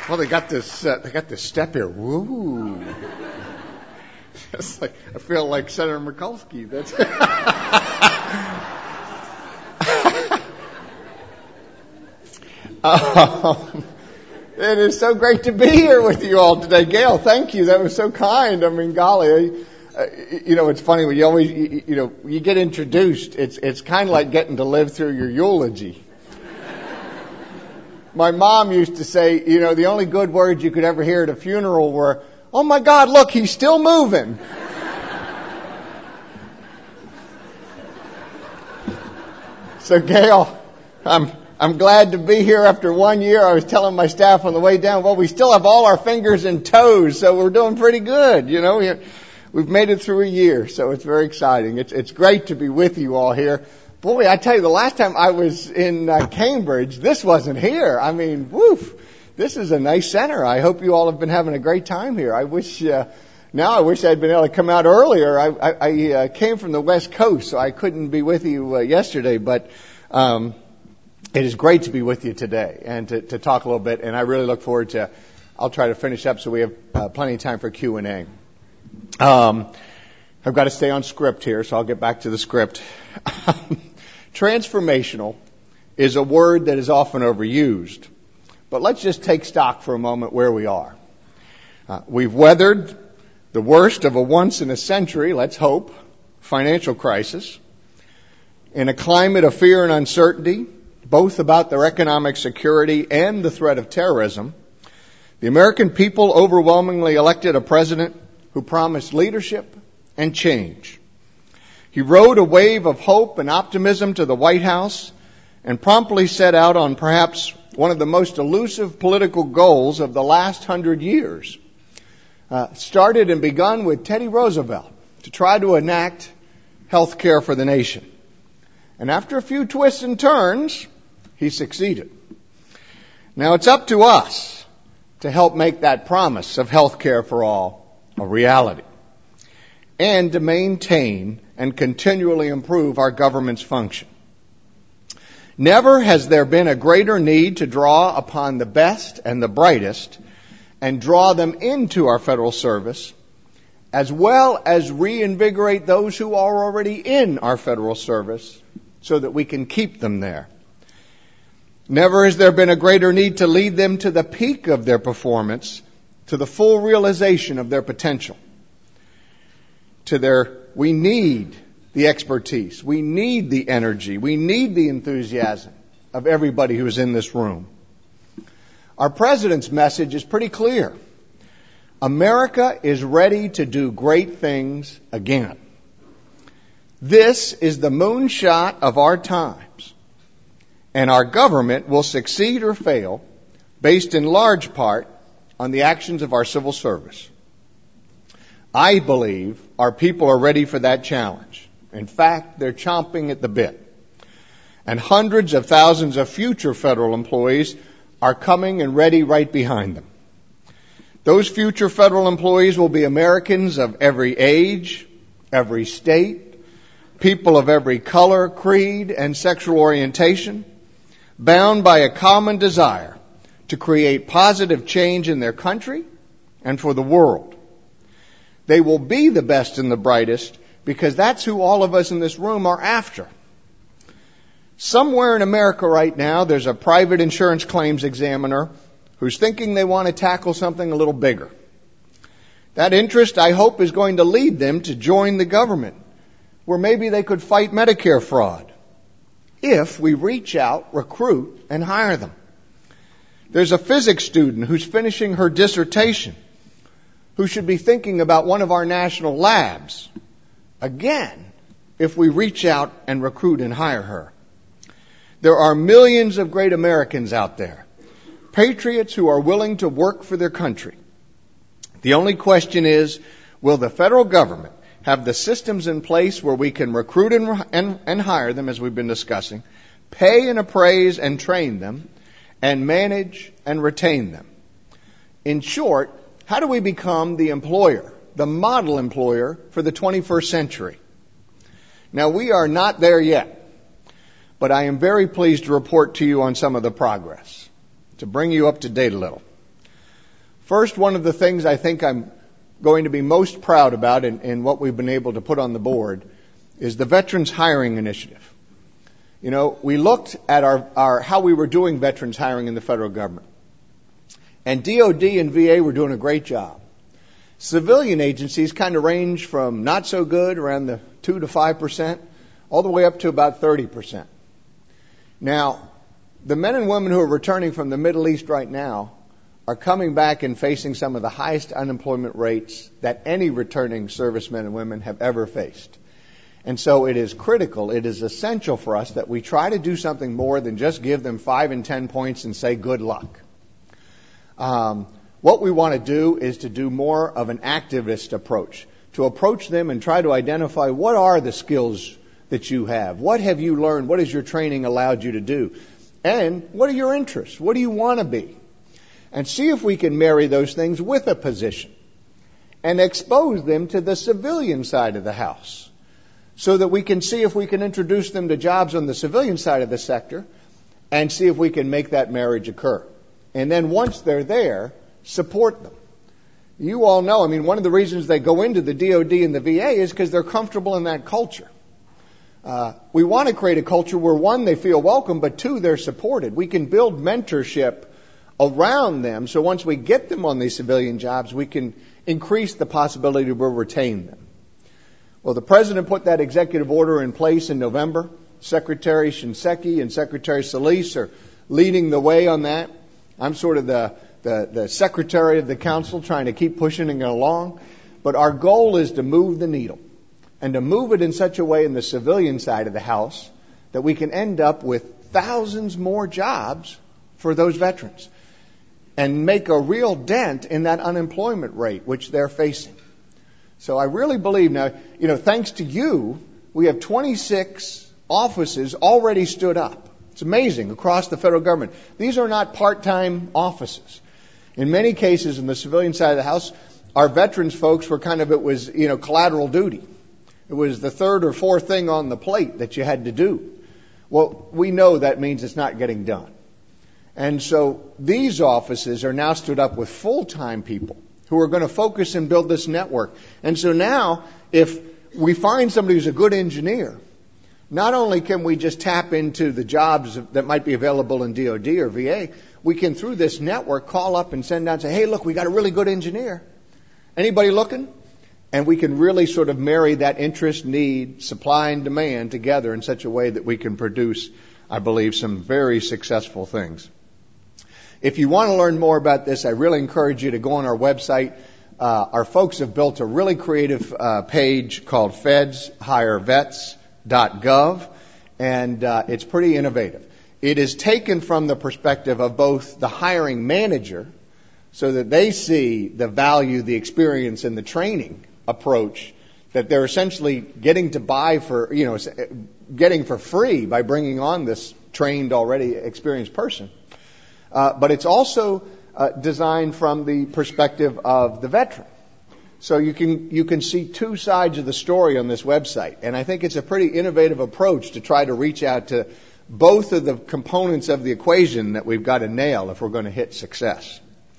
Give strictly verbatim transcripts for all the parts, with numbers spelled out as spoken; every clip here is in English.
Well, they got this. Uh, they got this step here. Woo! It's like I feel like Senator Mikulski. That's. um, it is so great to be here with you all today, Gail. Thank you. That was so kind. I mean, golly, uh, you know, it's funny when you always, you, you know, you get introduced. It's it's kind of like getting to live through your eulogy. My mom used to say, you know, the only good words you could ever hear at a funeral were, "Oh my God, look, he's still moving." So, Gail, I'm I'm glad to be here after one year. I was telling my staff on the way down, well, we still have all our fingers and toes, so we're doing pretty good. You know, we, we've made it through a year, so it's very exciting. It's it's great to be with you all here. Boy, I tell you, the last time I was in uh, Cambridge, this wasn't here. I mean, woof, this is a nice center. I hope you all have been having a great time here. I wish, uh, now I wish I'd been able to come out earlier. I, I, I uh, came from the West Coast, so I couldn't be with you uh, yesterday, but um, it is great to be with you today and to, to talk a little bit, and I really look forward to, I'll try to finish up so we have uh, plenty of time for Q and A. Um, I've got to stay on script here, so I'll get back to the script. Transformational is a word that is often overused, but let's just take stock for a moment where we are. Uh, we've weathered the worst of a once-in-a-century, let's hope, financial crisis. In a climate of fear and uncertainty, both about their economic security and the threat of terrorism, the American people overwhelmingly elected a president who promised leadership and change. He rode a wave of hope and optimism to the White House and promptly set out on perhaps one of the most elusive political goals of the last hundred years. Uh, started and begun with Teddy Roosevelt to try to enact health care for the nation. And after a few twists and turns, he succeeded. Now it's up to us to help make that promise of health care for all a reality, and to maintain and continually improve our government's function. Never has there been a greater need to draw upon the best and the brightest and draw them into our federal service, as well as reinvigorate those who are already in our federal service so that we can keep them there. Never has there been a greater need to lead them to the peak of their performance, to the full realization of their potential. To their, we need the expertise, we need the energy, we need the enthusiasm of everybody who is in this room. Our president's message is pretty clear. America is ready to do great things again. This is the moonshot of our times, and our government will succeed or fail based in large part on the actions of our civil service. I believe our people are ready for that challenge. In fact, they're chomping at the bit. And hundreds of thousands of future federal employees are coming and ready right behind them. Those future federal employees will be Americans of every age, every state, people of every color, creed, and sexual orientation, bound by a common desire to create positive change in their country and for the world. They will be the best and the brightest because that's who all of us in this room are after. Somewhere in America right now, there's a private insurance claims examiner who's thinking they want to tackle something a little bigger. That interest, I hope, is going to lead them to join the government, where maybe they could fight Medicare fraud if we reach out, recruit, and hire them. There's a physics student who's finishing her dissertation who should be thinking about one of our national labs, again, if we reach out and recruit and hire her. There are millions of great Americans out there, patriots who are willing to work for their country. The only question is, will the federal government have the systems in place where we can recruit and, and, and hire them, as we've been discussing, pay and appraise and train them, and manage and retain them? In short, how do we become the employer, the model employer for the twenty-first century? Now, we are not there yet, but I am very pleased to report to you on some of the progress, to bring you up to date a little. First, one of the things I think I'm going to be most proud about in, in what we've been able to put on the board is the Veterans Hiring Initiative. You know, we looked at our, our how we were doing veterans hiring in the federal government. And D O D and V A were doing a great job. Civilian agencies kind of range from not so good, around the two to five percent, all the way up to about thirty percent. Now, the men and women who are returning from the Middle East right now are coming back and facing some of the highest unemployment rates that any returning servicemen and women have ever faced. And so it is critical, it is essential for us that we try to do something more than just give them five and ten points and say good luck. Um, what we want to do is to do more of an activist approach, to approach them and try to identify what are the skills that you have, what have you learned, what has your training allowed you to do, and what are your interests, what do you want to be, and see if we can marry those things with a position and expose them to the civilian side of the house, so that we can see if we can introduce them to jobs on the civilian side of the sector and see if we can make that marriage occur. And then once they're there, support them. You all know, I mean, one of the reasons they go into the D O D and the V A is because they're comfortable in that culture. Uh, we want to create a culture where, one, they feel welcome, but two, they're supported. We can build mentorship around them, so once we get them on these civilian jobs, we can increase the possibility we'll retain them. Well, the President put that executive order in place in November. Secretary Shinseki and Secretary Solis are leading the way on that. I'm sort of the, the, the Secretary of the Council trying to keep pushing it along. But our goal is to move the needle and to move it in such a way in the civilian side of the house that we can end up with thousands more jobs for those veterans and make a real dent in that unemployment rate which they're facing. So I really believe now, you know, thanks to you, we have twenty-six offices already stood up. It's amazing, across the federal government. These are not part-time offices. In many cases in the civilian side of the house, our veterans folks were kind of, it was, you know, collateral duty. It was the third or fourth thing on the plate that you had to do. Well, we know that means it's not getting done. And so these offices are now stood up with full-time people who are going to focus and build this network. And so now, if we find somebody who's a good engineer, not only can we just tap into the jobs that might be available in D O D or V A, we can, through this network, call up and send out and say, hey, look, we got a really good engineer. Anybody looking? And we can really sort of marry that interest, need, supply, and demand together in such a way that we can produce, I believe, some very successful things. If you want to learn more about this, I really encourage you to go on our website. Uh, our folks have built a really creative uh, page called feds hire vets dot gov, and uh, it's pretty innovative. It is taken from the perspective of both the hiring manager, so that they see the value, the experience, and the training approach that they're essentially getting to buy for, you know, getting for free by bringing on this trained, already experienced person. Uh, but it's also uh, designed from the perspective of the veteran. So you can you can see two sides of the story on this website. And I think it's a pretty innovative approach to try to reach out to both of the components of the equation that we've got to nail if we're going to hit success.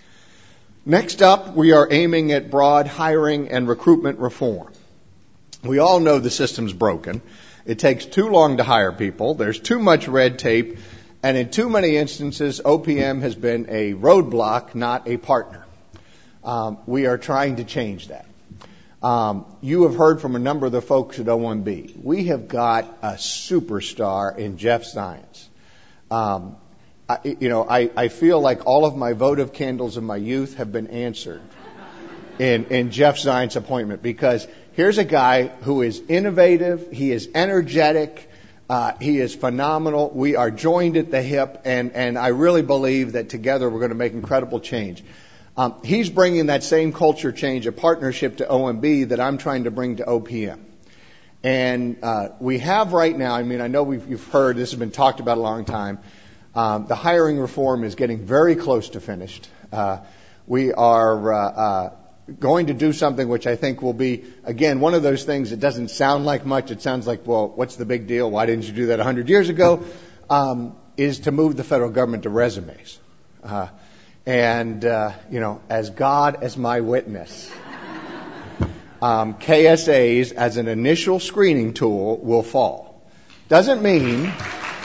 Next up, we are aiming at broad hiring and recruitment reform. We all know the system's broken. It takes too long to hire people. There's too much red tape. And in too many instances, O P M has been a roadblock, not a partner. Um, we are trying to change that. Um, you have heard from a number of the folks at O one B. We have got a superstar in Jeff Zients. Um, I, you know, I, I feel like all of my votive candles of my youth have been answered in, in Jeff Zients' appointment, because here's a guy who is innovative, he is energetic, uh, he is phenomenal. We are joined at the hip, and, and I really believe that together we're going to make incredible change. Um, he's bringing that same culture change, a partnership to O M B that I'm trying to bring to O P M. And uh, we have right now, I mean, I know we've, you've heard, this has been talked about a long time. Um, the hiring reform is getting very close to finished. Uh, we are uh, uh, going to do something which I think will be, again, one of those things that doesn't sound like much. It sounds like, well, what's the big deal? Why didn't you do that one hundred years ago? Um, is to move the federal government to resumes. Uh, And, uh, you know, as God as my witness, um, K S As as an initial screening tool will fall. Doesn't mean,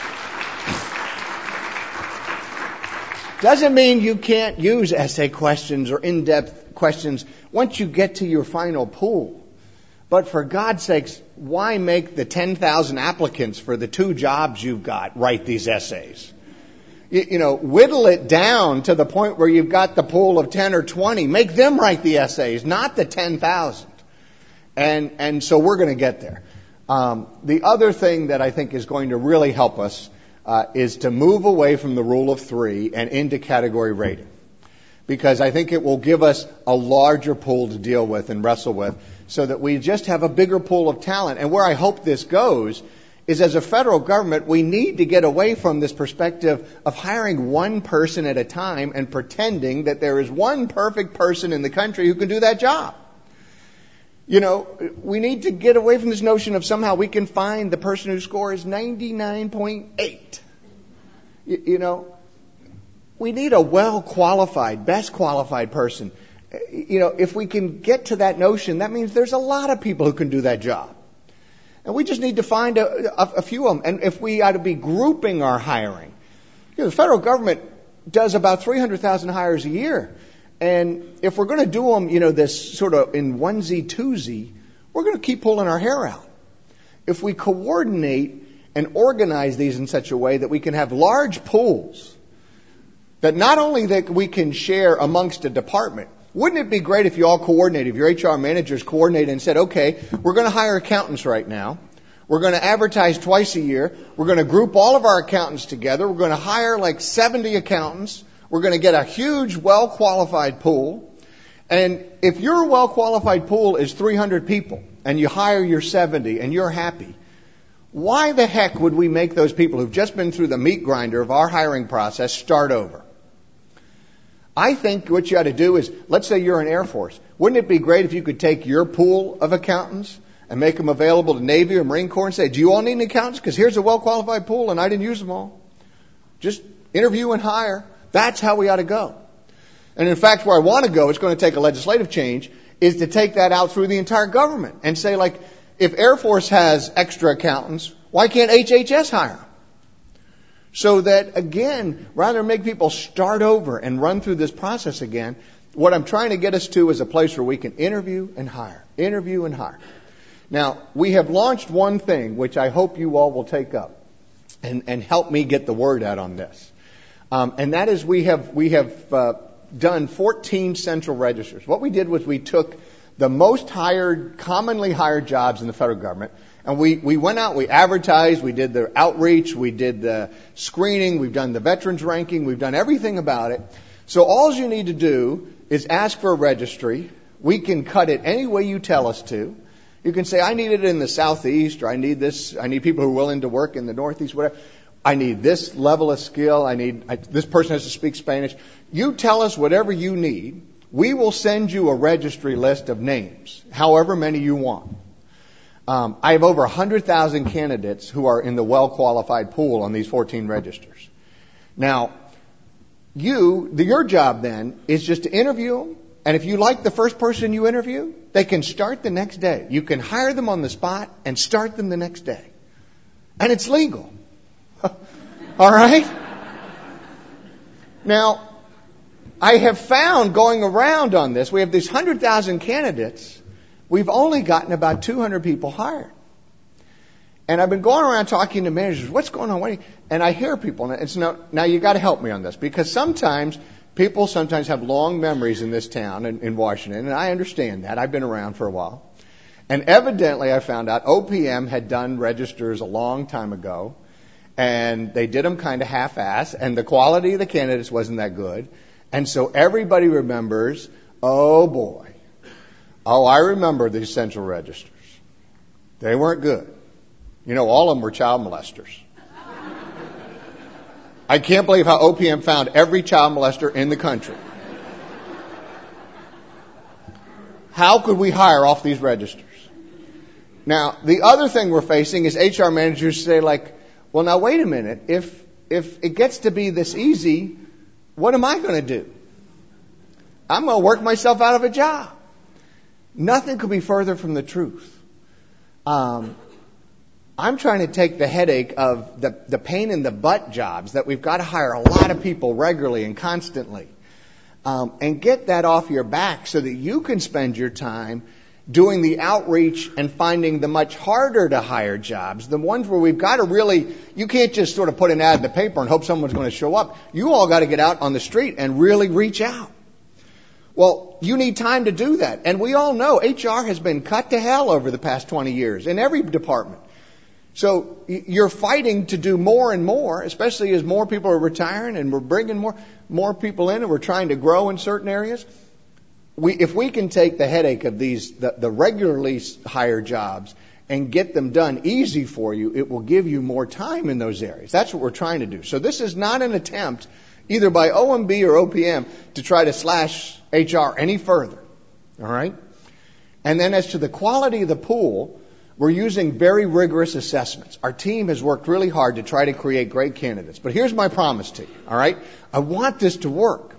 doesn't mean you can't use essay questions or in-depth questions once you get to your final pool. But for God's sakes, why make the ten thousand applicants for the two jobs you've got write these essays? You, you know, whittle it down to the point where you've got the pool of ten or twenty. Make them write the essays, not the ten thousand. And, and so we're going to get there. Um, the other thing that I think is going to really help us uh, is to move away from the rule of three and into category rating. Because I think it will give us a larger pool to deal with and wrestle with so that we just have a bigger pool of talent. And where I hope this goes is, as a federal government, we need to get away from this perspective of hiring one person at a time and pretending that there is one perfect person in the country who can do that job. You know, we need to get away from this notion of somehow we can find the person whose score is ninety-nine point eight. You, you know, we need a well-qualified, best qualified person. You know, if we can get to that notion, that means there's a lot of people who can do that job. And we just need to find a, a, a few of them. And if we ought to be grouping our hiring, you know, the federal government does about three hundred thousand hires a year. And if we're going to do them, you know, this sort of in onesie, twosie, we're going to keep pulling our hair out. If we coordinate and organize these in such a way that we can have large pools, that not only that we can share amongst a department, wouldn't it be great if you all coordinated, if your H R managers coordinated and said, okay, we're going to hire accountants right now. We're going to advertise twice a year. We're going to group all of our accountants together. We're going to hire like seventy accountants. We're going to get a huge, well-qualified pool. And if your well-qualified pool is three hundred people and you hire your seventy and you're happy, why the heck would we make those people who've just been through the meat grinder of our hiring process start over? I think what you ought to do is, let's say you're in Air Force. Wouldn't it be great if you could take your pool of accountants and make them available to Navy or Marine Corps and say, do you all need an accountant? Because here's a well-qualified pool and I didn't use them all. Just interview and hire. That's how we ought to go. And in fact, where I want to go, it's going to take a legislative change, is to take that out through the entire government and say, like, if Air Force has extra accountants, why can't H H S hire them? So that, again, rather than make people start over and run through this process again, what I'm trying to get us to is a place where we can interview and hire, interview and hire. Now, we have launched one thing, which I hope you all will take up and, and help me get the word out on this. Um, and that is we have we have uh, done fourteen central registers. What we did was we took the most hired, commonly hired jobs in the federal government, and we, we went out, we advertised, we did the outreach, we did the screening, we've done the veterans ranking, we've done everything about it. So all you need to do is ask for a registry. We can cut it any way you tell us to. You can say, I need it in the southeast, or I need this, I need people who are willing to work in the northeast, whatever. I need this level of skill. I need, I, this person has to speak Spanish. You tell us whatever you need. We will send you a registry list of names, however many you want. Um, I have over one hundred thousand candidates who are in the well-qualified pool on these fourteen registers. Now, you, the, your job then is just to interview them. And if you like the first person you interview, they can start the next day. You can hire them on the spot and start them the next day. And it's legal. All right? Now, I have found going around on this, we have these one hundred thousand candidates. We've only gotten about two hundred people hired. And I've been going around talking to managers, what's going on? What you, and I hear people, and it's now, now you got to help me on this, because sometimes people sometimes have long memories in this town, in, in Washington, and I understand that. I've been around for a while. And evidently I found out O P M had done registers a long time ago, and they did them kind of half-ass, and the quality of the candidates wasn't that good. And so everybody remembers, oh boy, oh, I remember these central registers. They weren't good. You know, all of them were child molesters. I can't believe how O P M found every child molester in the country. How could we hire off these registers? Now, the other thing we're facing is H R managers say, like, well, now wait a minute. If if it gets to be this easy, what am I going to do? I'm going to work myself out of a job. Nothing could be further from the truth. Um, I'm trying to take the headache of the, the pain in the butt jobs that we've got to hire a lot of people regularly and constantly, um, and get that off your back so that you can spend your time doing the outreach and finding the much harder to hire jobs, the ones where we've got to really, you can't just sort of put an ad in the paper and hope someone's going to show up. You all got to get out on the street and really reach out. Well, you need time to do that. And we all know H R has been cut to hell over the past twenty years in every department. So you're fighting to do more and more, especially as more people are retiring and we're bringing more, more people in and we're trying to grow in certain areas. We, if we can take the headache of these, the, the regularly hired jobs and get them done easy for you, it will give you more time in those areas. That's what we're trying to do. So this is not an attempt either by O M B or O P M to try to slash H R any further. All right? And then as to the quality of the pool, we're using very rigorous assessments. Our team has worked really hard to try to create great candidates. But here's my promise to you. All right? I want this to work.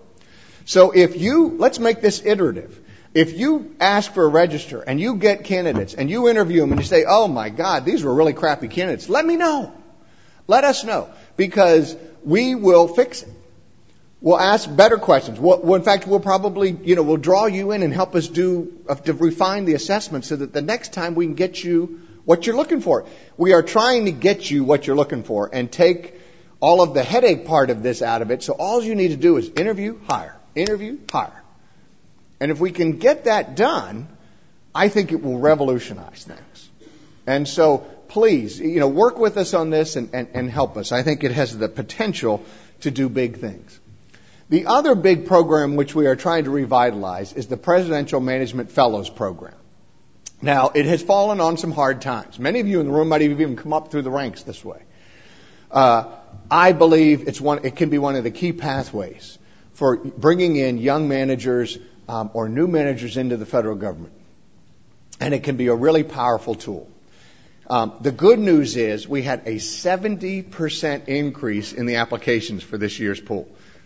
So if you, let's make this iterative. If you ask for a register and you get candidates and you interview them and you say, oh my God, these were really crappy candidates, let me know. Let us know, because we will fix it. We'll ask better questions. We'll, well, in fact, we'll probably, you know, we'll draw you in and help us do, uh, to refine the assessment so that the next time we can get you what you're looking for. We are trying to get you what you're looking for and take all of the headache part of this out of it. So all you need to do is interview, hire. Interview, hire. And if we can get that done, I think it will revolutionize things. And so please, you know, work with us on this and, and, and help us. I think it has the potential to do big things. The other big program which we are trying to revitalize is the Presidential Management Fellows Program. Now, it has fallen on some hard times. Many of you in the room might have even come up through the ranks this way. Uh, I believe it's one, it can be one of the key pathways for bringing in young managers um, or new managers into the federal government. And it can be a really powerful tool. Um, the good news is we had a seventy percent increase in the applications for this year's pool.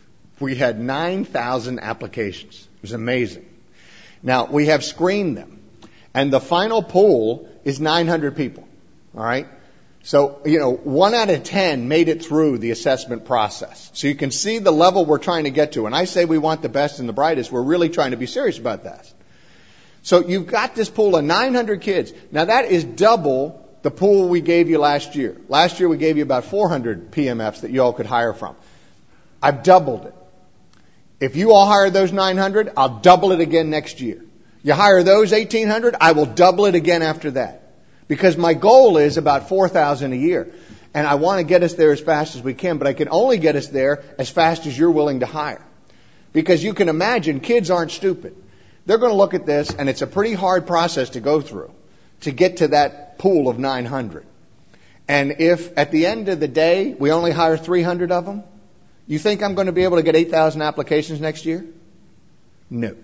We had nine thousand applications. It was amazing. Now, we have screened them. And the final pool is nine hundred people. All right? So, you know, one out of ten made it through the assessment process. So you can see the level we're trying to get to. And I say we want the best and the brightest. We're really trying to be serious about that. So you've got this pool of nine hundred kids. Now that is double the pool we gave you last year. Last year we gave you about four hundred P M Fs that you all could hire from. I've doubled it. If you all hire those nine hundred, I'll double it again next year. You hire those eighteen hundred, I will double it again after that. Because my goal is about four thousand a year. And I want to get us there as fast as we can, but I can only get us there as fast as you're willing to hire. Because you can imagine kids aren't stupid. They're going to look at this, and it's a pretty hard process to go through to get to that pool of nine hundred. And if at the end of the day we only hire three hundred of them, you think I'm going to be able to get eight thousand applications next year? No.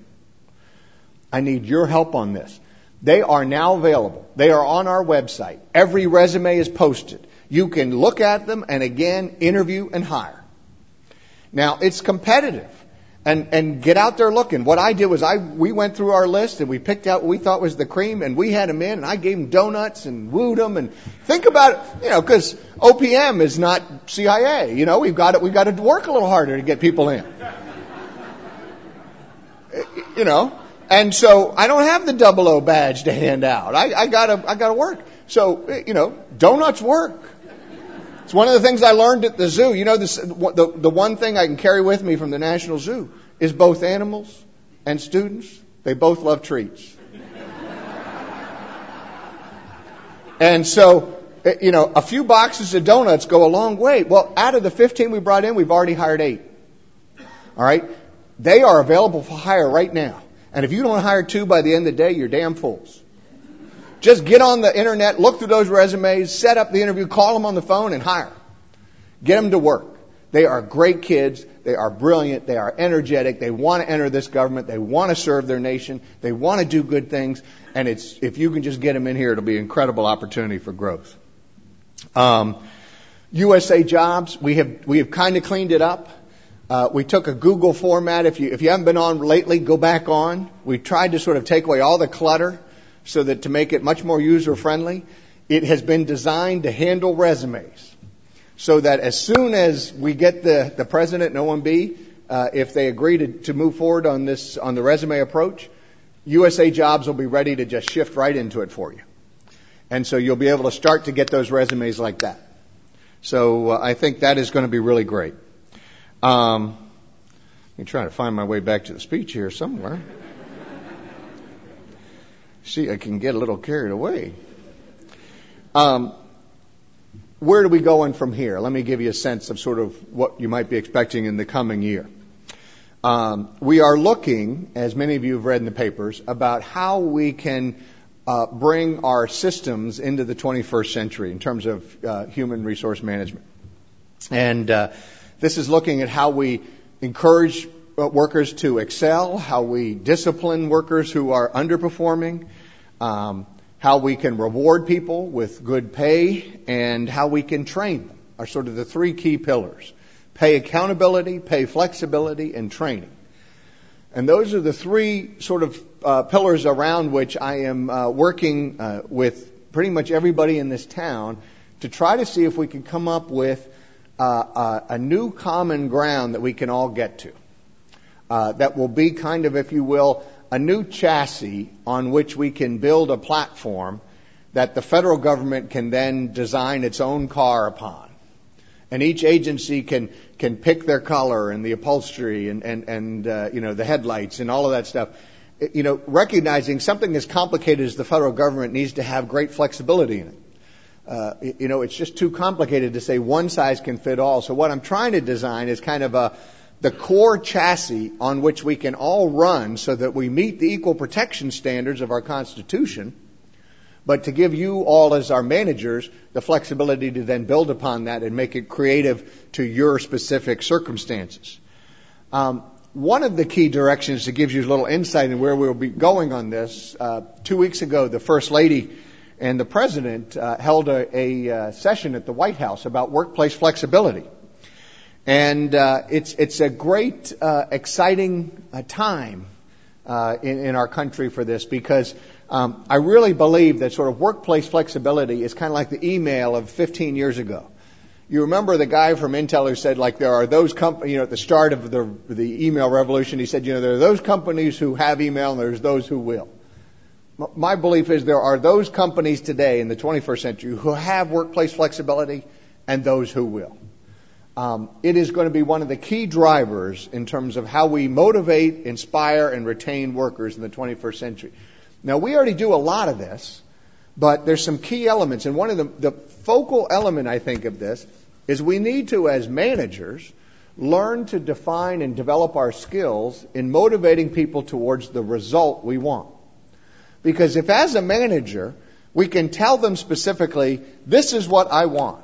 I need your help on this. They are now available. They are on our website. Every resume is posted. You can look at them and again interview and hire. Now it's competitive, and and get out there looking. What I did was I we went through our list and we picked out what we thought was the cream, and we had them in, and I gave them donuts and wooed them. And think about it, you know, because O P M is not C I A. You know, we've got to, we've got to work a little harder to get people in. You know. And so I don't have the double O badge to hand out. I, I gotta, I gotta work. So, you know, donuts work. It's one of the things I learned at the zoo. You know, this, the, the one thing I can carry with me from the National Zoo is both animals and students, they both love treats. And so, you know, a few boxes of donuts go a long way. Well, out of the fifteen we brought in, we've already hired eight. All right? They are available for hire right now. And if you don't hire two by the end of the day, you're damn fools. Just get on the internet, look through those resumes, set up the interview, call them on the phone, and hire. Get them to work. They are great kids. They are brilliant. They are energetic. They want to enter this government. They want to serve their nation. They want to do good things. And it's if you can just get them in here, it'll be an incredible opportunity for growth. Um, U S A Jobs, we have we have kind of cleaned it up. Uh, we took a Google format. If you if you haven't been on lately, go back on. We tried to sort of take away all the clutter so that to make it much more user friendly. It has been designed to handle resumes, so that as soon as we get the the president and O M B, uh, if they agree to, to move forward on this on the resume approach, U S A Jobs will be ready to just shift right into it for you. And so you'll be able to start to get those resumes like that. So uh, I think that is going to be really great. Um, I'm trying to find my way back to the speech here somewhere. See, I can get a little carried away. Um, where are we going from here? Let me give you a sense of sort of what you might be expecting in the coming year. Um, we are looking, as many of you have read in the papers, about how we can uh, bring our systems into the twenty-first century in terms of uh, human resource management. And uh, this is looking at how we encourage uh, workers to excel, how we discipline workers who are underperforming, um, how we can reward people with good pay, and how we can train them are sort of the three key pillars. Pay accountability, pay flexibility, and training. And those are the three sort of uh, pillars around which I am uh, working uh, with pretty much everybody in this town to try to see if we can come up with uh, uh, a new common ground that we can all get to. Uh, that will be kind of, if you will, a new chassis on which we can build a platform that the federal government can then design its own car upon. And each agency can can pick their color and the upholstery and and and uh, you know the headlights and all of that stuff. You know, recognizing something as complicated as the federal government needs to have great flexibility in it. Uh, you know, it's just too complicated to say one size can fit all. So what I'm trying to design is kind of a the core chassis on which we can all run so that we meet the equal protection standards of our Constitution, but to give you all as our managers the flexibility to then build upon that and make it creative to your specific circumstances. Um, one of the key directions to give you a little insight in where we'll be going on this, uh, two weeks ago the First Lady and the President uh, held a, a uh, session at the White House about workplace flexibility. And uh, it's it's a great, uh, exciting uh, time uh, in, in our country for this because um, I really believe that sort of workplace flexibility is kind of like the email of fifteen years ago. You remember the guy from Intel who said, like, there are those companies, you know, at the start of the the email revolution, he said, you know, there are those companies who have email and there's those who will. My belief is there are those companies today in the twenty-first century who have workplace flexibility and those who will. Um, it is going to be one of the key drivers in terms of how we motivate, inspire, and retain workers in the twenty-first century. Now, we already do a lot of this, but there's some key elements. And one of the, the focal element, I think, of this is we need to, as managers, learn to define and develop our skills in motivating people towards the result we want. Because if, as a manager, we can tell them specifically, this is what I want,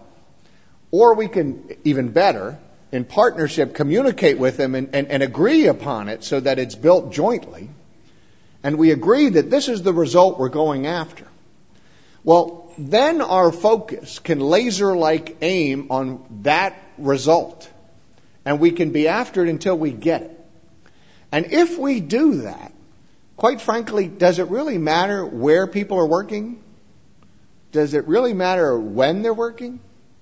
or we can, even better, in partnership, communicate with them and, and, and agree upon it so that it's built jointly, and we agree that this is the result we're going after. Well, then our focus can laser-like aim on that result, and we can be after it until we get it. And if we do that, quite frankly, does it really matter where people are working? Does it really matter when they're working?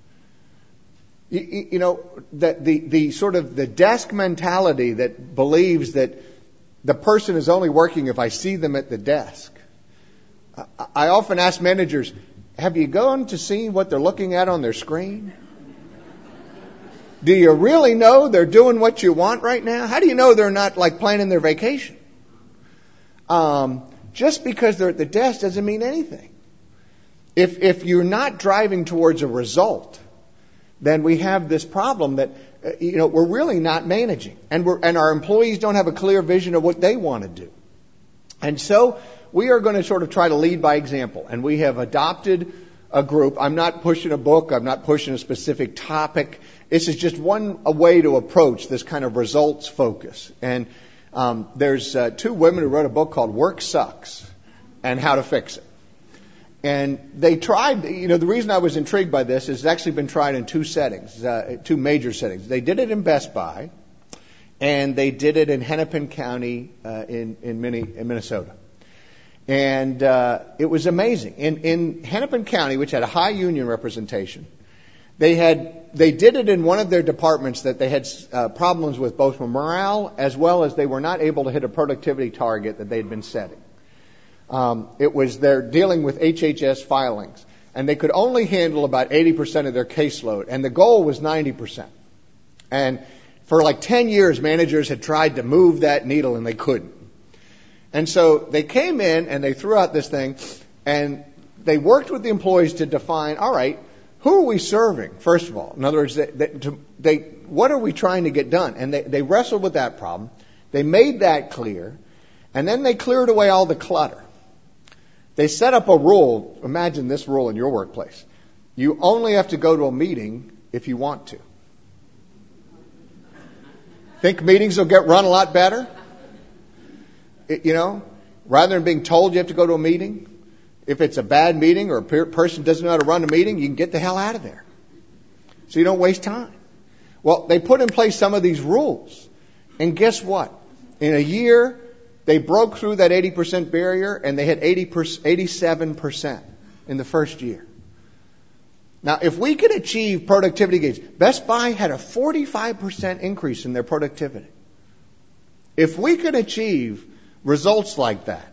You, you know, the, the, the sort of the desk mentality that believes that the person is only working if I see them at the desk. I, I often ask managers, have you gone to see what they're looking at on their screen? Do you really know they're doing what you want right now? How do you know they're not like planning their vacation? Um, just because they're at the desk doesn't mean anything. If if you're not driving towards a result, then we have this problem that uh, you know we're really not managing, and we're and our employees don't have a clear vision of what they want to do. And so we are going to sort of try to lead by example, and we have adopted a group. I'm not pushing a book. I'm not pushing a specific topic. This is just one a way to approach this kind of results focus. And um, there's uh, two women who wrote a book called Work Sucks and How to Fix It. And they tried, you know, the reason I was intrigued by this is it's actually been tried in two settings, uh, two major settings. They did it in Best Buy, and they did it in Hennepin County uh, in, in, Mini- in Minnesota. And uh, it was amazing. In, in Hennepin County, which had a high union representation, they had they did it in one of their departments that they had uh, problems with both morale as well as they were not able to hit a productivity target that they had been setting. Um, it was they're dealing with H H S filings, and they could only handle about eighty percent of their caseload, and the goal was ninety percent. And for like ten years, managers had tried to move that needle, and they couldn't. And so they came in, and they threw out this thing, and they worked with the employees to define, all right, who are we serving, first of all? In other words, they, they, to, they, what are we trying to get done? And they, they wrestled with that problem. They made that clear, and then they cleared away all the clutter. They set up a rule. Imagine this rule in your workplace. You only have to go to a meeting if you want to. Think meetings will get run a lot better? It, you know, rather than being told you have to go to a meeting, if it's a bad meeting or a per- person doesn't know how to run a meeting, you can get the hell out of there. So you don't waste time. Well, they put in place some of these rules. And guess what? In a year, they broke through that eighty percent barrier, and they had eighty percent, eighty-seven percent in the first year. Now, if we could achieve productivity gains, Best Buy had a forty-five percent increase in their productivity. If we could achieve results like that,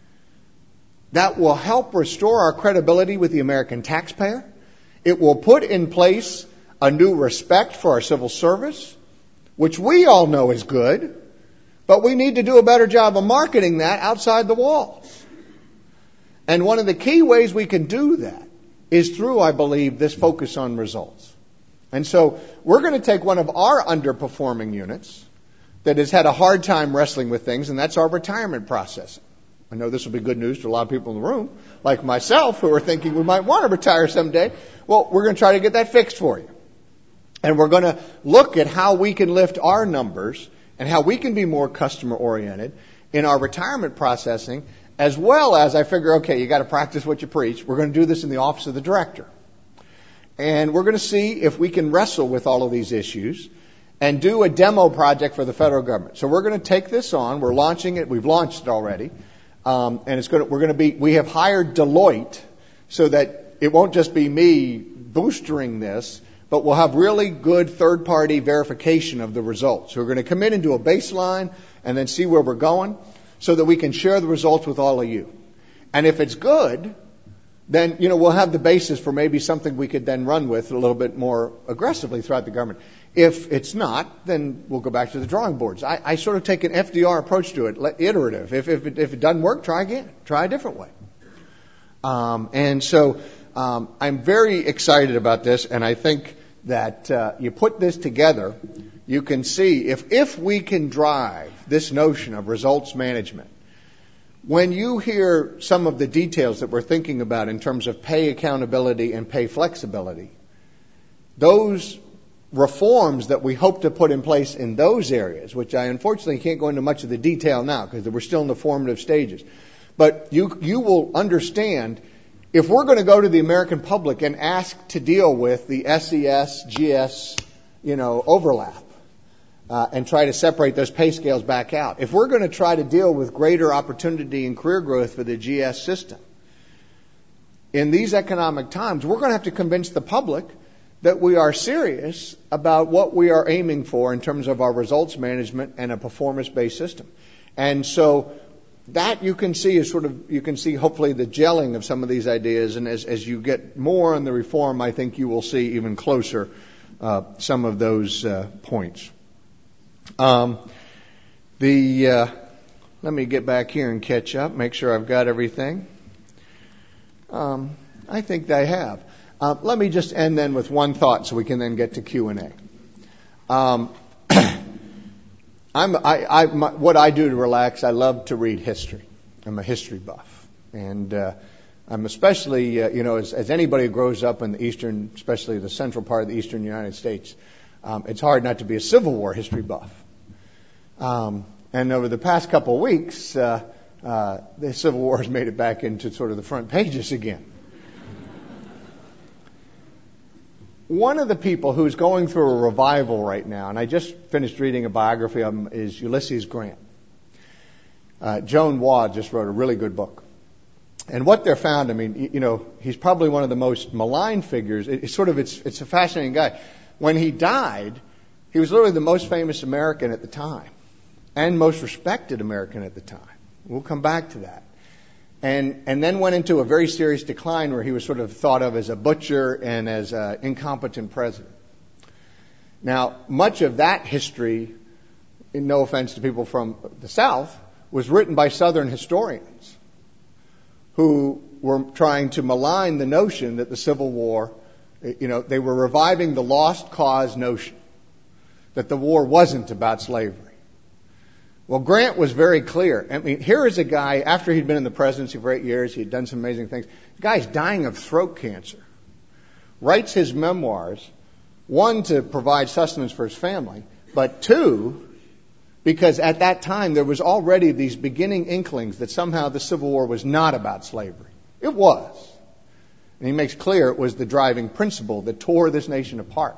that will help restore our credibility with the American taxpayer. It will put in place a new respect for our civil service, which we all know is good, but we need to do a better job of marketing that outside the walls. And one of the key ways we can do that is through, I believe, this focus on results. And so we're going to take one of our underperforming units that has had a hard time wrestling with things, and that's our retirement process. I know this will be good news to a lot of people in the room, like myself, who are thinking we might want to retire someday. Well, we're going to try to get that fixed for you. And we're going to look at how we can lift our numbers and how we can be more customer-oriented in our retirement processing, as well as I figure, okay, you got to practice what you preach. We're going to do this in the office of the director. And we're going to see if we can wrestle with all of these issues and do a demo project for the federal government. So we're going to take this on. We're launching it. We've launched it already. Um, and it's going to, we're going to be, we have hired Deloitte so that it won't just be me boostering this, but we'll have really good third-party verification of the results. So we're going to come in and do a baseline and then see where we're going so that we can share the results with all of you. And if it's good, then, you know, we'll have the basis for maybe something we could then run with a little bit more aggressively throughout the government. If it's not, then we'll go back to the drawing boards. I, I sort of take an F D R approach to it, iterative. If, if, it, if it doesn't work, try again. Try a different way. Um, and so um, I'm very excited about this, and I think that uh, you put this together, you can see if, if we can drive this notion of results management. When you hear some of the details that we're thinking about in terms of pay accountability and pay flexibility, those reforms that we hope to put in place in those areas, which I unfortunately can't go into much of the detail now because we're still in the formative stages, but you you will understand if we're going to go to the American public and ask to deal with the S E S, G S, you know, overlap, uh, and try to separate those pay scales back out, if we're going to try to deal with greater opportunity and career growth for the G S system, in these economic times, we're going to have to convince the public that we are serious about what we are aiming for in terms of our results management and a performance-based system. And so that you can see is sort of, you can see hopefully the gelling of some of these ideas. And as, as you get more on the reform, I think you will see even closer uh, some of those uh, points. Um, the uh, let me get back here and catch up, make sure I've got everything. Um, I think I have. Uh, let me just end then with one thought so we can then get to Q and A. Um, I'm, I, I, my, what I do to relax, I love to read history. I'm a history buff. And uh, I'm especially, uh, you know, as, as anybody who grows up in the eastern, especially the central part of the eastern United States, um, it's hard not to be a Civil War history buff. Um, and over the past couple of weeks, uh, uh, the Civil War has made it back into sort of the front pages again. one of the people who's going through a revival right now, and I just finished reading a biography of him, is Ulysses Grant. Uh, Joan Waugh just wrote a really good book. And what they're found, I mean, you know, he's probably one of the most maligned figures. It's sort of, it's, it's a fascinating guy. When he died, he was literally the most famous American at the time and most respected American at the time. We'll come back to that. And, and then went into a very serious decline where he was sort of thought of as a butcher and as an incompetent president. Now, much of that history, no offense to people from the South, was written by Southern historians who were trying to malign the notion that the Civil War, you know, they were reviving the lost cause notion, that the war wasn't about slavery. Well, Grant was very clear. I mean, here is a guy, after he'd been in the presidency for eight years, he'd done some amazing things. The guy's dying of throat cancer. Writes his memoirs, one, to provide sustenance for his family, but two, because at that time there was already these beginning inklings that somehow the Civil War was not about slavery. It was. And he makes clear it was the driving principle that tore this nation apart.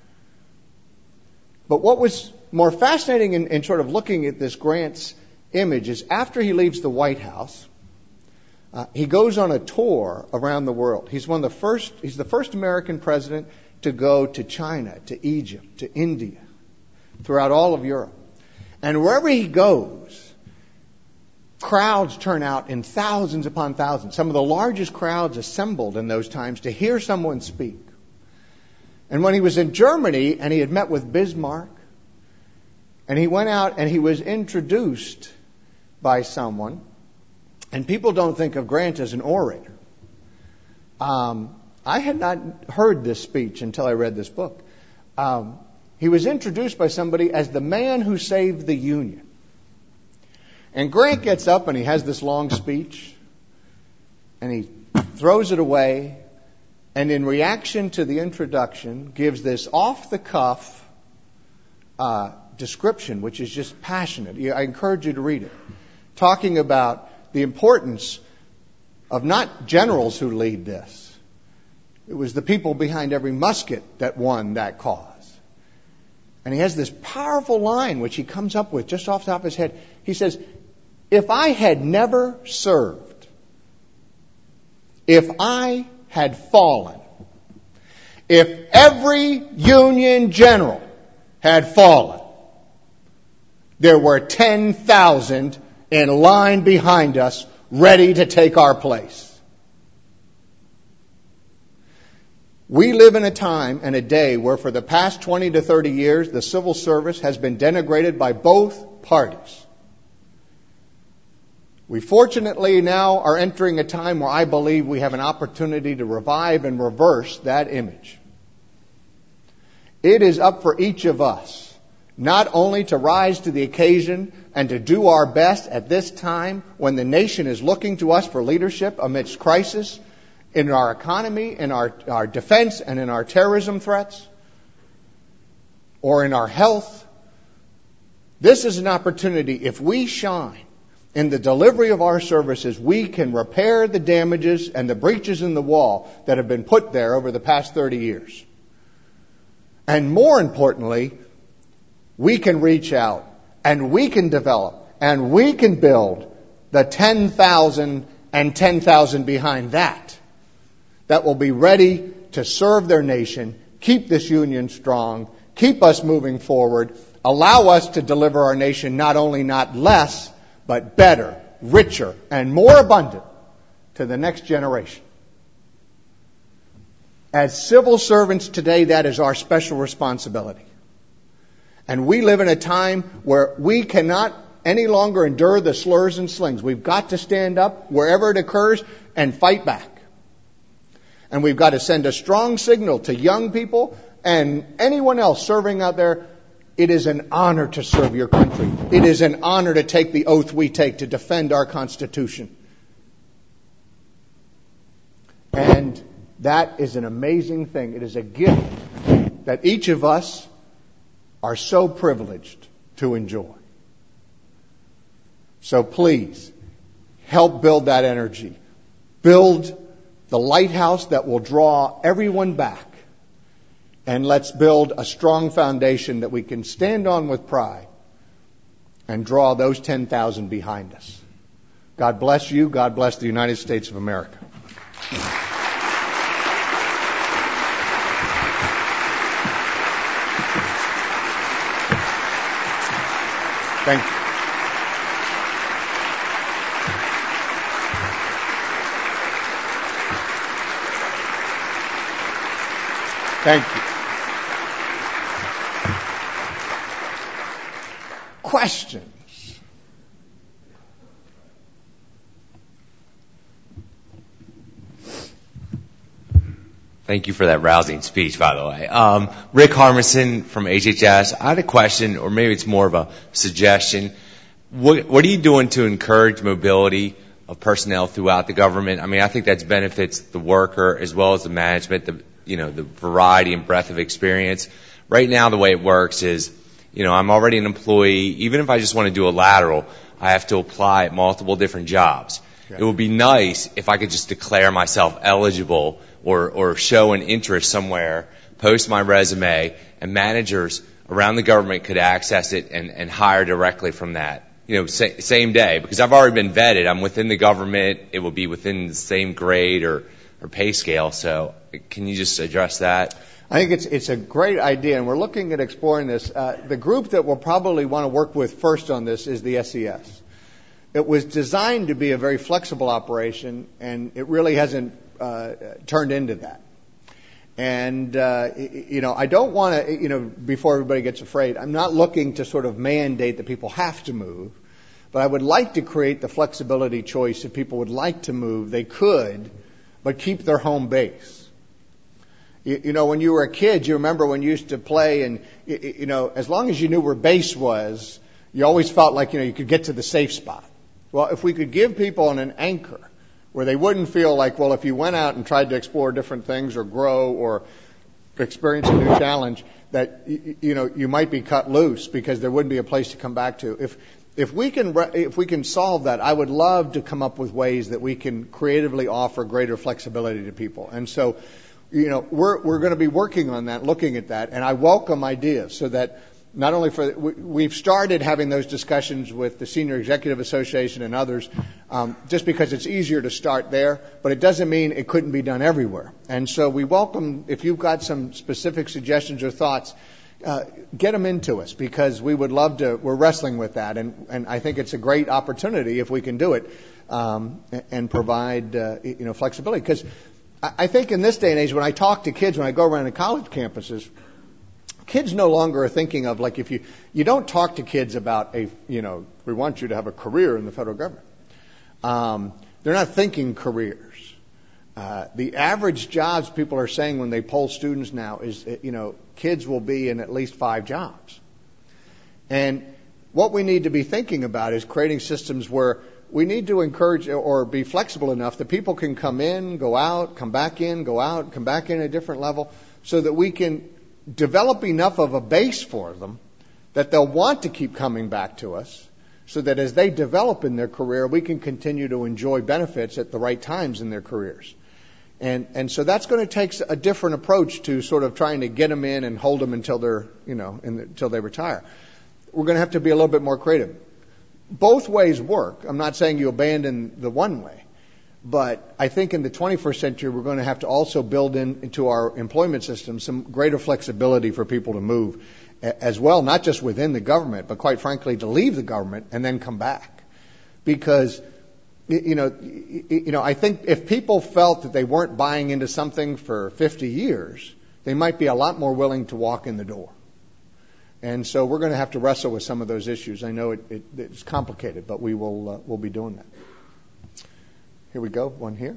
But what was more fascinating in, in sort of looking at this Grant's image is after he leaves the White House, uh, he goes on a tour around the world. He's one of the first, he's the first American president to go to China, to Egypt, to India, throughout all of Europe. And wherever he goes, crowds turn out in thousands upon thousands. Some of the largest crowds assembled in those times to hear someone speak. And when he was in Germany and he had met with Bismarck, and he went out and he was introduced by someone, and people don't think of Grant as an orator. Um, I had not heard this speech until I read this book. Um, he was introduced by somebody as the man who saved the Union. And Grant gets up and he has this long speech, and he throws it away, and in reaction to the introduction, gives this off-the-cuff uh, description, which is just passionate. I encourage you to read it. Talking about the importance of not generals who lead this. It was the people behind every musket that won that cause. And he has this powerful line which he comes up with just off the top of his head. He says, if I had never served, if I had fallen, if every Union general had fallen, there were ten thousand in line behind us ready to take our place. We live in a time and a day where for the past twenty to thirty years, the civil service has been denigrated by both parties. We fortunately now are entering a time where I believe we have an opportunity to revive and reverse that image. It is up for each of us not only to rise to the occasion and to do our best at this time when the nation is looking to us for leadership amidst crisis in our economy, in our, our defense, and in our terrorism threats, or in our health. This is an opportunity. If we shine in the delivery of our services, we can repair the damages and the breaches in the wall that have been put there over the past thirty years. And more importantly, we can reach out and we can develop and we can build the ten thousand and ten thousand behind that that will be ready to serve their nation, keep this union strong, keep us moving forward, allow us to deliver our nation not only not less, but better, richer, and more abundant to the next generation. As civil servants today, that is our special responsibility. And we live in a time where we cannot any longer endure the slurs and slings. We've got to stand up wherever it occurs and fight back. And we've got to send a strong signal to young people and anyone else serving out there. It is an honor to serve your country. It is an honor to take the oath we take to defend our Constitution. And that is an amazing thing. It is a gift that each of us are so privileged to enjoy. So please, help build that energy. Build the lighthouse that will draw everyone back And let's build a strong foundation that we can stand on with pride and draw those ten thousand behind us. God bless you. God bless the United States of America. Thank you. Thank you. Questions? Thank you for that rousing speech, by the way. Um, Rick Harmison from H H S. I had a question, or maybe it's more of a suggestion. What, what are you doing to encourage mobility of personnel throughout the government? I mean, I think that benefits the worker as well as the management, the, you know, the variety and breadth of experience. Right now, the way it works is, you know, I'm already an employee. Even if I just want to do a lateral, I have to apply at multiple different jobs. Yeah. It would be nice if I could just declare myself eligible or, or show an interest somewhere, post my resume, and managers around the government could access it and, and hire directly from that. You know, sa- same day, because I've already been vetted. I'm within the government. It will be within the same grade or, or pay scale. So can you just address that? I think it's it's a great idea, and we're looking at exploring this. Uh, the group that we'll probably want to work with first on this is the S E S. It was designed to be a very flexible operation, and it really hasn't uh, turned into that. And, uh, you know, I don't want to, you know, before everybody gets afraid, I'm not looking to sort of mandate that people have to move, but I would like to create the flexibility choice. If people would like to move, they could, but keep their home base. You, you know, when you were a kid, you remember when you used to play and, you, you know, as long as you knew where base was, you always felt like, you know, you could get to the safe spot. Well, if we could give people an anchor where they wouldn't feel like, well, if you went out and tried to explore different things or grow or experience a new challenge, that, you know, you might be cut loose because there wouldn't be a place to come back to. If if we can if we can solve that, I would love to come up with ways that we can creatively offer greater flexibility to people. And so, you know, we're we're going to be working on that, looking at that, and I welcome ideas so that not only for, we've started having those discussions with the Senior Executive Association and others, um, just because it's easier to start there, but it doesn't mean it couldn't be done everywhere. And so we welcome, if you've got some specific suggestions or thoughts, uh, get them into us, because we would love to, we're wrestling with that, and, and I think it's a great opportunity if we can do it, um, and provide, uh, you know, flexibility. Because I think in this day and age, when I talk to kids, when I go around to college campuses, kids no longer are thinking of, like, if you, you don't talk to kids about a, you know, we want you to have a career in the federal government. Um, they're not thinking careers. Uh, the average jobs people are saying when they poll students now is, you know, kids will be in at least five jobs. And what we need to be thinking about is creating systems where we need to encourage or be flexible enough that people can come in, go out, come back in, go out, come back in at a different level, so that we can develop enough of a base for them that they'll want to keep coming back to us, so that as they develop in their career, we can continue to enjoy benefits at the right times in their careers. And and so that's going to take a different approach to sort of trying to get them in and hold them until they're, you know, in the, until they retire. We're going to have to be a little bit more creative. Both ways work. I'm not saying you abandon the one way. But I think in the twenty-first century, we're going to have to also build in, into our employment system some greater flexibility for people to move as well, not just within the government, but quite frankly, to leave the government and then come back. Because, you know, you know, I think if people felt that they weren't buying into something for fifty years, they might be a lot more willing to walk in the door. And so we're going to have to wrestle with some of those issues. I know it, it, it's complicated, but we will uh, we'll be doing that. Here we go, one here.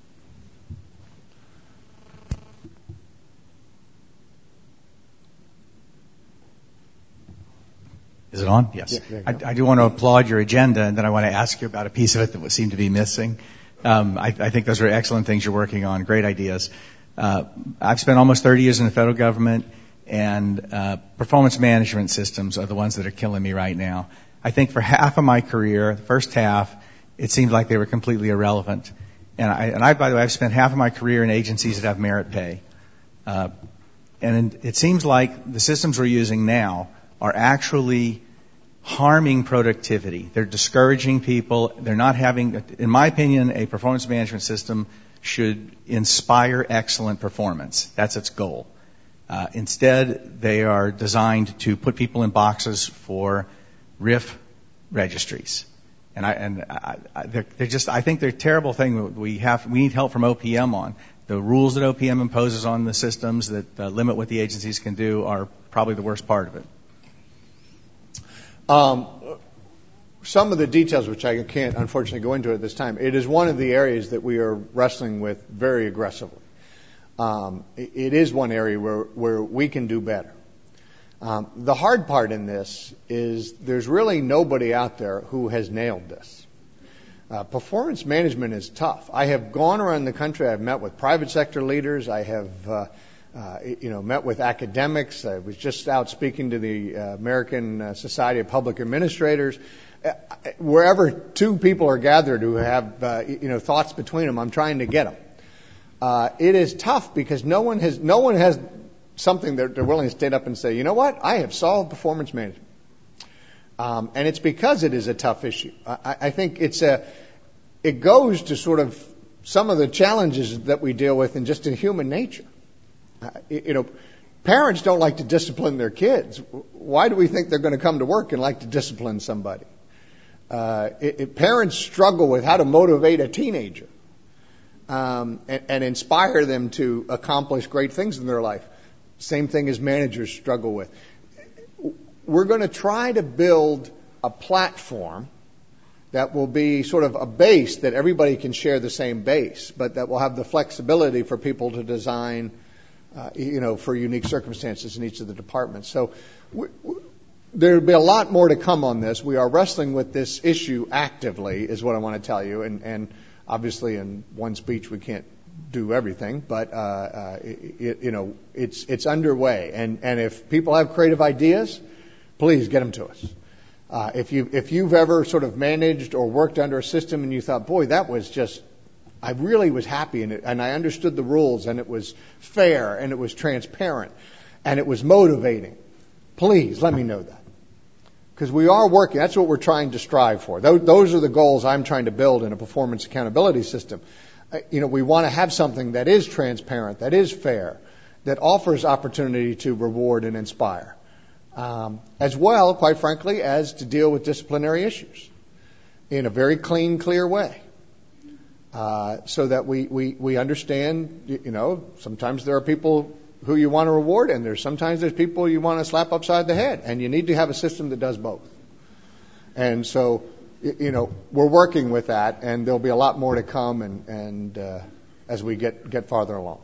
Is it on? Yes. Yeah, I, I do want to applaud your agenda, and then I want to ask you about a piece of it that seemed to be missing. Um, I, I think those are excellent things you're working on, great ideas. Uh, I've spent almost thirty years in the federal government, and uh, performance management systems are the ones that are killing me right now. I think for half of my career, the first half, it seemed like they were completely irrelevant. And I, and I, by the way, I've spent half of my career in agencies that have merit pay. Uh, And it seems like the systems we're using now are actually harming productivity. They're discouraging people. They're not having, in my opinion, a performance management system should inspire excellent performance. That's its goal. Uh, instead, they are designed to put people in boxes for R I F registries. And I, and I, I, they're, they're just, I think they're a terrible thing. We have, we need help from O P M on. The rules that O P M imposes on the systems that uh, limit what the agencies can do are probably the worst part of it. Um, some of the details, which I can't unfortunately go into at this time, it is one of the areas that we are wrestling with very aggressively. Um, it, it is one area where, where we can do better. Um, the hard part in this is there's really nobody out there who has nailed this. Uh, performance management is tough. I have gone around the country. I've met with private sector leaders. I have, uh, uh, you know, met with academics. I was just out speaking to the uh, American uh, Society of Public Administrators. Uh, wherever two people are gathered who have, uh, you know, thoughts between them, I'm trying to get them. Uh, it is tough because no one has, no one has something that they're willing to stand up and say, you know what, I have solved performance management. Um, and it's because it is a tough issue. I, I think it's a, it goes to sort of some of the challenges that we deal with in just in human nature. Uh, you know, parents don't like to discipline their kids. Why do we think they're going to come to work and like to discipline somebody? Uh, it, it, parents struggle with how to motivate a teenager um, and, and inspire them to accomplish great things in their life. Same thing as managers struggle with. We're going to try to build a platform that will be sort of a base that everybody can share the same base, but that will have the flexibility for people to design, uh, you know, for unique circumstances in each of the departments. So we, we, there'll be a lot more to come on this. We are wrestling with this issue actively, is what I want to tell you. And, and obviously, in one speech, we can't do everything, but uh, uh, it, you know, it's it's underway. And and if people have creative ideas, please get them to us. Uh, if you if you've ever sort of managed or worked under a system and you thought, boy, that was just, I really was happy in it, and I understood the rules, and it was fair, and it was transparent, and it was motivating, please let me know that. Because we are working, that's what we're trying to strive for. Those, those are the goals I'm trying to build in a performance accountability system. Uh, you know, we want to have something that is transparent, that is fair, that offers opportunity to reward and inspire. Um, as well, quite frankly, as to deal with disciplinary issues in a very clean, clear way. Uh, so that we, we, we understand, you know, sometimes there are people who you want to reward, and there's sometimes there's people you want to slap upside the head, and you need to have a system that does both. And so, you know, we're working with that, and there'll be a lot more to come, and, and uh, as we get get farther along.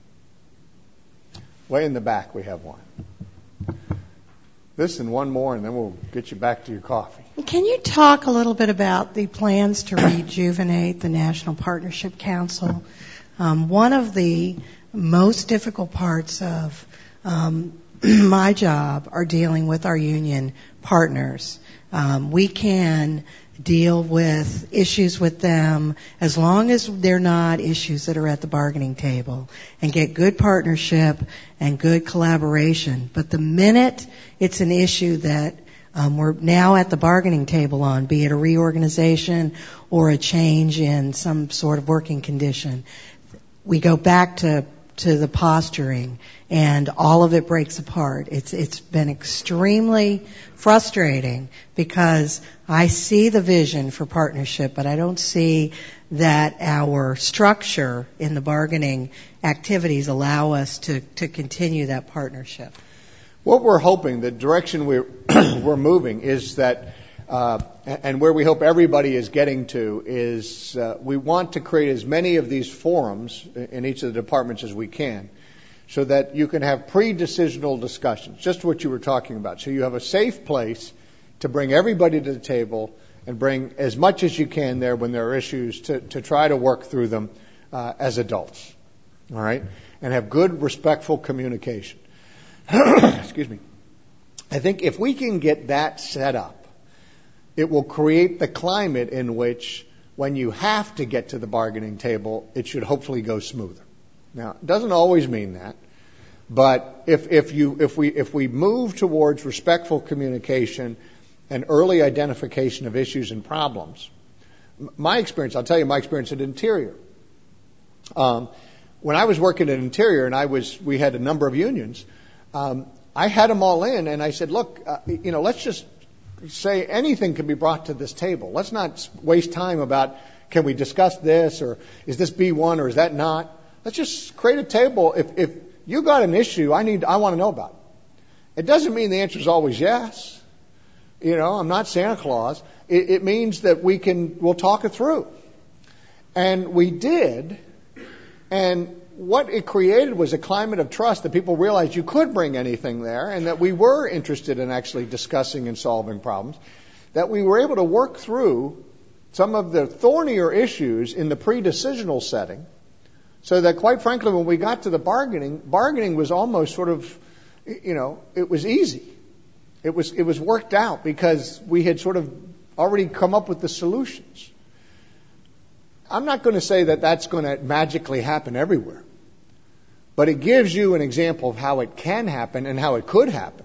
Way in the back, we have one. This and one more, and then we'll get you back to your coffee. Can you talk a little bit about the plans to rejuvenate the National Partnership Council? Um, one of the most difficult parts of um, my job are dealing with our union partners. Um, we can deal with issues with them as long as they're not issues that are at the bargaining table, and get good partnership and good collaboration. But the minute it's an issue that um, we're now at the bargaining table on, be it a reorganization or a change in some sort of working condition, we go back to to the posturing, and all of it breaks apart. It's it's been extremely frustrating because I see the vision for partnership, but I don't see that our structure in the bargaining activities allow us to, to continue that partnership. What we're hoping, the direction we're, we're moving is that, uh, and where we hope everybody is getting to, is uh, we want to create as many of these forums in each of the departments as we can, so that you can have pre-decisional discussions, just what you were talking about. So you have a safe place to bring everybody to the table and bring as much as you can there when there are issues to, to try to work through them uh, as adults, all right? And have good, respectful communication. Excuse me. I think if we can get that set up, it will create the climate in which when you have to get to the bargaining table, it should hopefully go smoother. Now, it doesn't always mean that, But if, if you, if we, if we move towards respectful communication and early identification of issues and problems, my experience, I'll tell you my experience at Interior. Um, when I was working at Interior and I was, we had a number of unions, um, I had them all in and I said, look, uh, you know, let's just say anything can be brought to this table. Let's not waste time about, can we discuss this, or is this B one or is that not? Let's just create a table. If, if you got an issue, I need, I want to know about it. It doesn't mean the answer is always yes. You know, I'm not Santa Claus. It, it means that we can, we'll talk it through. And we did. And what it created was a climate of trust that people realized you could bring anything there and that we were interested in actually discussing and solving problems, that we were able to work through some of the thornier issues in the pre-decisional setting, so that quite frankly, when we got to the bargaining, bargaining was almost sort of, you know, it was easy. It was, it was worked out because we had sort of already come up with the solutions. I'm not going to say that that's going to magically happen everywhere, but it gives you an example of how it can happen and how it could happen.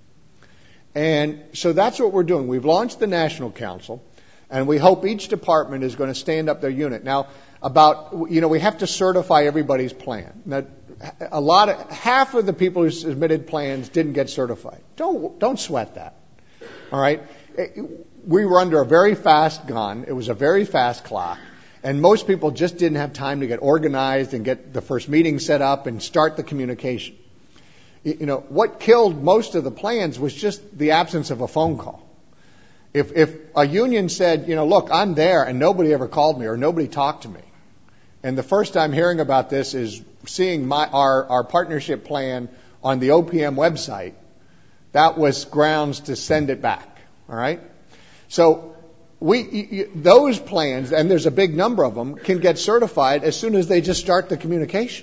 And so that's what we're doing. We've launched the National Council, and we hope each department is going to stand up their unit. Now, about, you know, we have to certify everybody's plan. Now, a lot of, half of the people who submitted plans didn't get certified. Don't, don't sweat that. All right? We were under a very fast gun. It was a very fast clock. And most people just didn't have time to get organized and get the first meeting set up and start the communication. You know, what killed most of the plans was just the absence of a phone call. If, if a union said, you know, look, I'm there and nobody ever called me or nobody talked to me, and the first time hearing about this is seeing my, our, our partnership plan on the O P M website, that was grounds to send it back. All right? So we, those plans, and there's a big number of them, can get certified as soon as they just start the communication.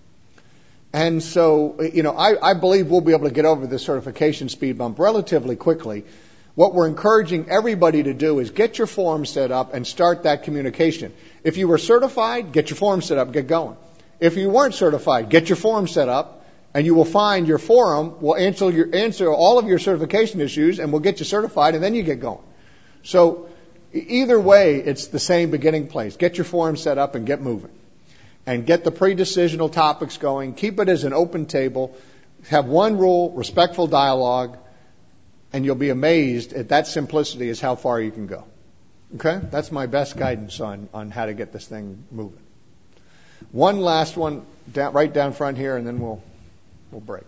And so, you know, I, I believe we'll be able to get over the certification speed bump relatively quickly. What we're encouraging everybody to do is get your form set up and start that communication. If you were certified, get your form set up, get going. If you weren't certified, get your form set up, and you will find your forum will answer your, answer all of your certification issues, and will get you certified, and then you get going. So either way, it's the same beginning place. Get your form set up and get moving. And get the pre-decisional topics going. Keep it as an open table. Have one rule, respectful dialogue, and you'll be amazed at that simplicity is how far you can go. Okay? That's my best guidance on, on how to get this thing moving. One last one, down, right down front here, and then we'll, we'll break.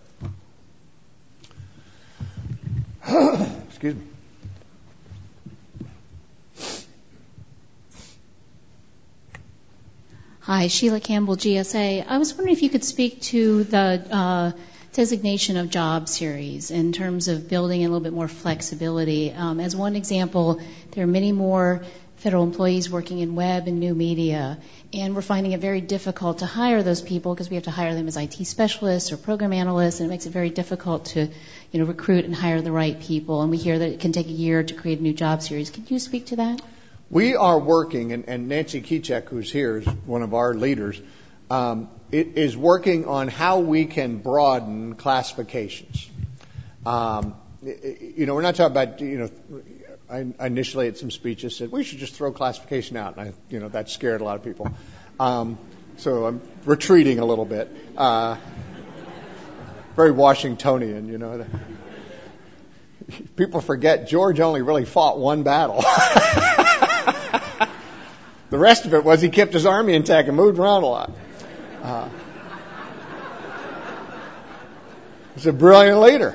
Excuse me. Hi, Sheila Campbell, G S A. I was wondering if you could speak to the uh, designation of job series in terms of building a little bit more flexibility. Um, as one example, there are many more federal employees working in web and new media, and we're finding it very difficult to hire those people because we have to hire them as I T specialists or program analysts, and it makes it very difficult to, you know, recruit and hire the right people. And we hear that it can take a year to create a new job series. Could you speak to that? We are working, and, and Nancy Kicek, who's here, is one of our leaders, um, it is working on how we can broaden classifications. Um, you know, we're not talking about, you know, I, I initially at some speeches said we should just throw classification out, and I, you know, that scared a lot of people. Um, so I'm retreating a little bit. Uh, very Washingtonian, you know. People forget George only really fought one battle. The rest of it was he kept his army intact and moved around a lot. Uh, he's a brilliant leader.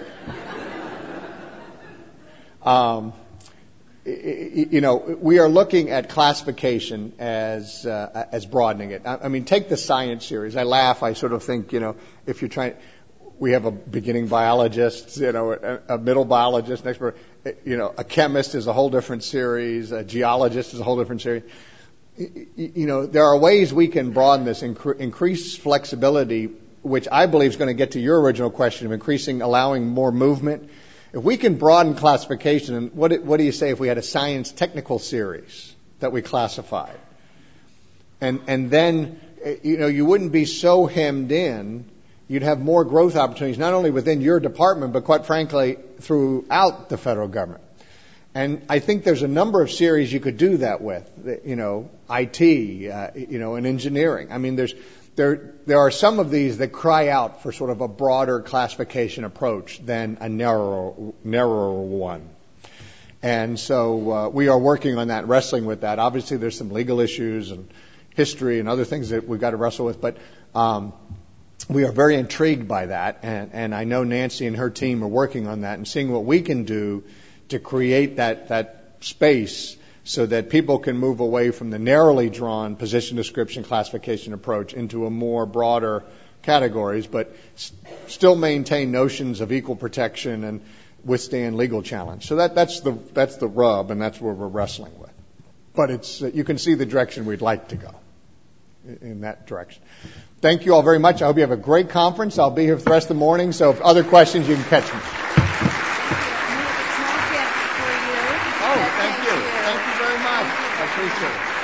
Um, you know, we are looking at classification as uh, as broadening it. I mean, take the science series. I laugh. I sort of think, you know, if you're trying, we have a beginning biologist, you know, a, a middle biologist, an expert, you know, a chemist is a whole different series, a geologist is a whole different series. You know, there are ways we can broaden this, incre- increase flexibility, which I believe is going to get to your original question of increasing, allowing more movement. If we can broaden classification, and what, what do you say if we had a science technical series that we classified? And, and then, you know, you wouldn't be so hemmed in you'd have more growth opportunities, not only within your department, but quite frankly, throughout the federal government. And I think there's a number of series you could do that with, you know, I T, uh, you know, and engineering. I mean, there's, there, there are some of these that cry out for sort of a broader classification approach than a narrower, narrower one. And so, uh, we are working on that, wrestling with that. Obviously, there's some legal issues and history and other things that we've got to wrestle with, but, um, we are very intrigued by that. And, and I know Nancy and her team are working on that and seeing what we can do to create that, that space so that people can move away from the narrowly drawn position description classification approach into a more broader categories, but s- still maintain notions of equal protection and withstand legal challenge. So that, that's the, that's the rub, and that's where we're wrestling with. But it's, uh, you can see the direction we'd like to go in, in that direction. Thank you all very much. I hope you have a great conference. I'll be here for the rest of the morning, so if other questions, you can catch me. Oh, thank you. Thank you very much. I appreciate it.